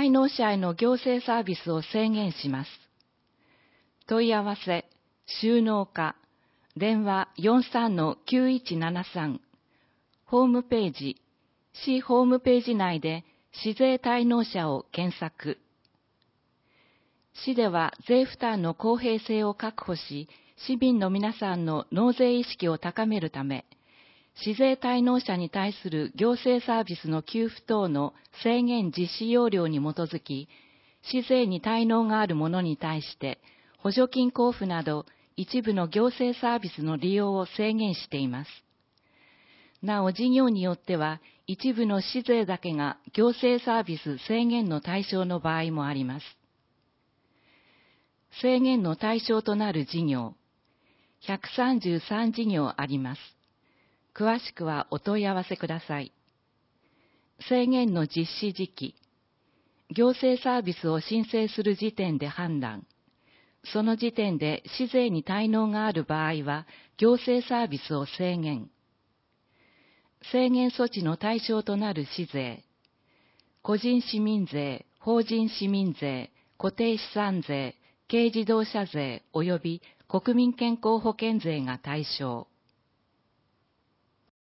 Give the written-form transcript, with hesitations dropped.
滞納者への行政サービスを制限します。問い合わせ、収納課、電話 43-9173、ホームページ、市ホームページ内で市税滞納者を検索。市では税負担の公平性を確保し、市民の皆さんの納税意識を高めるため、市税滞納者に対する行政サービスの給付等の制限実施要領に基づき、市税に滞納がある者に対して補助金交付など一部の行政サービスの利用を制限しています。なお事業によっては一部の市税だけが行政サービス制限の対象の場合もあります。制限の対象となる事業、133事業あります。詳しくはお問い合わせください。制限の実施時期、行政サービスを申請する時点で判断。その時点で市税に滞納がある場合は、行政サービスを制限。制限措置の対象となる市税、個人市民税、法人市民税、固定資産税、軽自動車税及び国民健康保険税が対象。